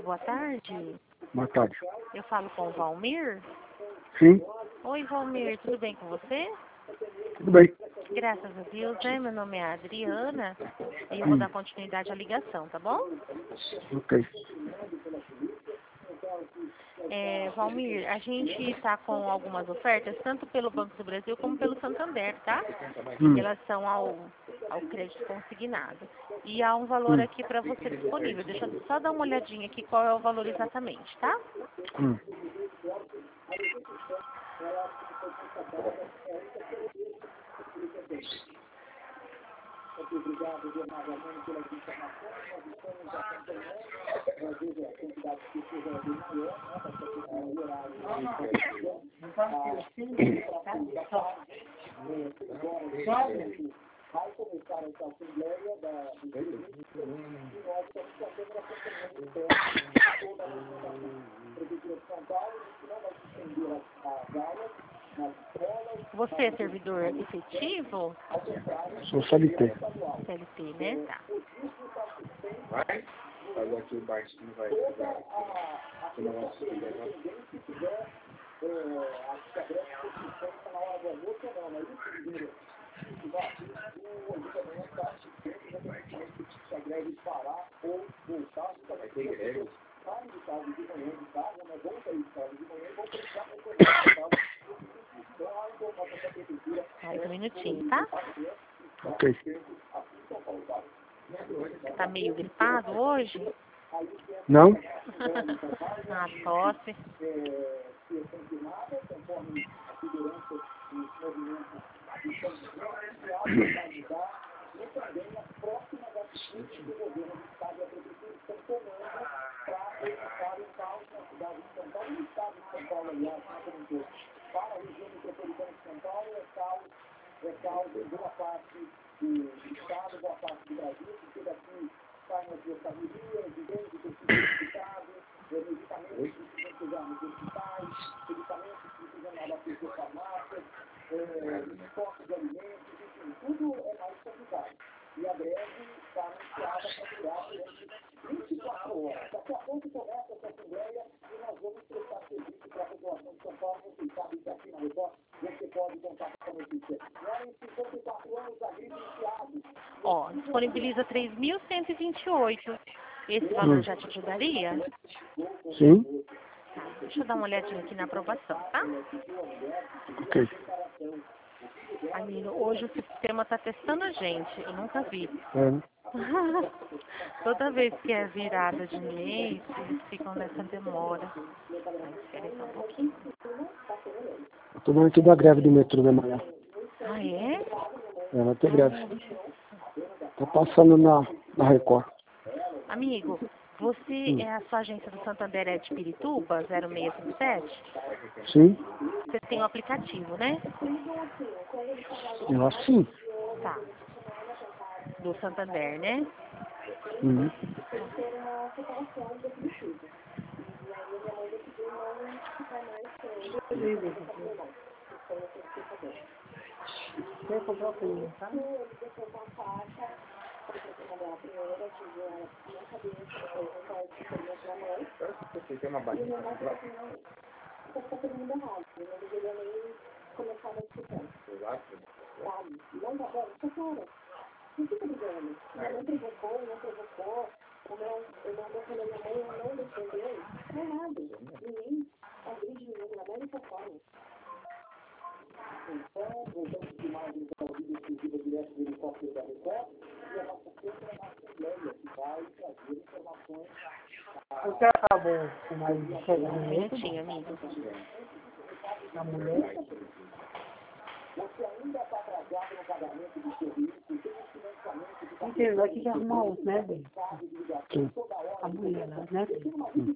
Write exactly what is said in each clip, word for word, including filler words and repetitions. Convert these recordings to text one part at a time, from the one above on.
boa tarde. Boa tarde. Eu falo com o Valmir? Sim, Oi, Valmir, tudo bem com você? tudo bem. Graças a Deus, né? Meu nome é Adriana e eu vou Hum, dar continuidade à ligação, tá bom? ok. É, Valmir, a gente está com algumas ofertas, tanto pelo Banco do Brasil como pelo Santander, tá? Em Hum, relação ao, ao crédito consignado. E há um valor hum, aqui para você disponível. Deixa eu só dar uma olhadinha aqui qual é o valor exatamente, tá? hum. Você é servidor efetivo? Sou C L T. C L T, né? Tá. Vai? Fazer aqui o baixinho, vai pegar. Aqui no nosso vai ter greve. Mais um minutinho, tá? Ok. Você tá meio gripado hoje? Não? Ah, tosse. Ó, disponibiliza três mil cento e vinte e oito. Esse valor Hum. já te ajudaria? Sim? Tá, deixa eu dar uma olhadinha aqui na aprovação, tá? Ok. Amigo, hoje o sistema tá testando a gente, eu nunca vi. É, né? Toda vez que é virada de mês, eles ficam nessa demora. Mas espera só um pouquinho. Eu tô vendo aqui da greve do metrô da manhã. Ah, é? É, vai ter greve. Tá passando na, na Record. Amigo, você Hum. é a sua agência do Santander é de Pirituba, zero seis cinco sete? Sim? Você tem o aplicativo, né? Eu acho que sim. Tá. Do Santander, né? Uhum. Você tem uma baixinha pra comprar? Exato. Você acabou com mais de Um chegar minutinho, amigo. a mulher? Entendeu que já arrumou outro, né, bem? Sim. A mulher lá, né? Hum.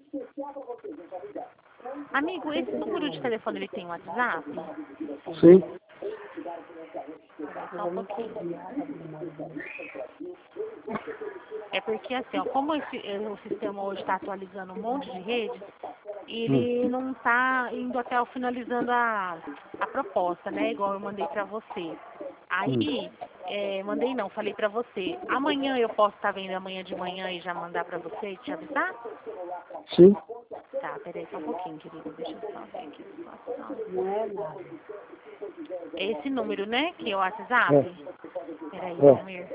Amigo, esse número de telefone ele tem WhatsApp? Sim? Só um pouquinho. É porque assim, ó, como esse, eh, o sistema hoje está atualizando um monte de rede, ele não está indo até o finalizando a, a proposta, né? Igual eu mandei para você. Aí, É, mandei não, falei pra você. Amanhã eu posso estar vendo amanhã de manhã e já mandar pra você e te avisar? Sim. Tá, peraí só um pouquinho, querido. Deixa eu só ver aqui a situação. Não é nada. É esse número, né? Que é o WhatsApp? É. Peraí, É. Valmir.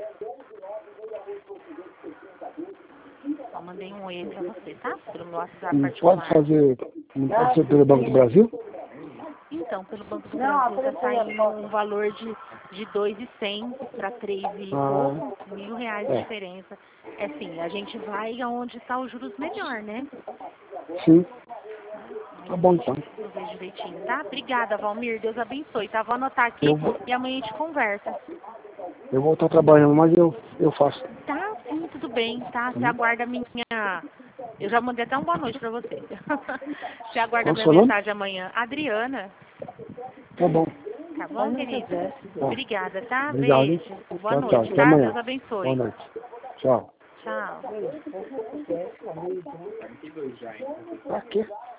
Só mandei um oi pra você, tá? Pelo meu WhatsApp Não particular. pode fazer. Não pode ser pelo Banco do Brasil? Então, pelo Banco do Não, Brasil tá a saindo um valor de, de dois mil e cem para três e Ah. pouco, mil reais de É. diferença. É assim, a gente vai aonde está os juros melhor, né? Sim. Tá bom então. Eu vejo direitinho, tá? Obrigada, Valmir. Deus abençoe, tá? Vou anotar aqui Eu vou, e amanhã a gente conversa. eu vou estar trabalhando, mas eu, eu faço. Tá, sim, tudo bem, tá? Você Hum. aguarda a minha... Eu já mandei até uma boa noite pra você. Você aguarda a Qual minha seu nome? mensagem amanhã. Adriana. Tá bom. Tá bom, querida? Tá. Obrigada, tá? Obrigado, hein? Beijo. Boa Tchau, tchau. noite, Até tá? amanhã. Deus abençoe. Boa noite. Tchau. Tchau. quarenta e dois já, hein? Pra quê?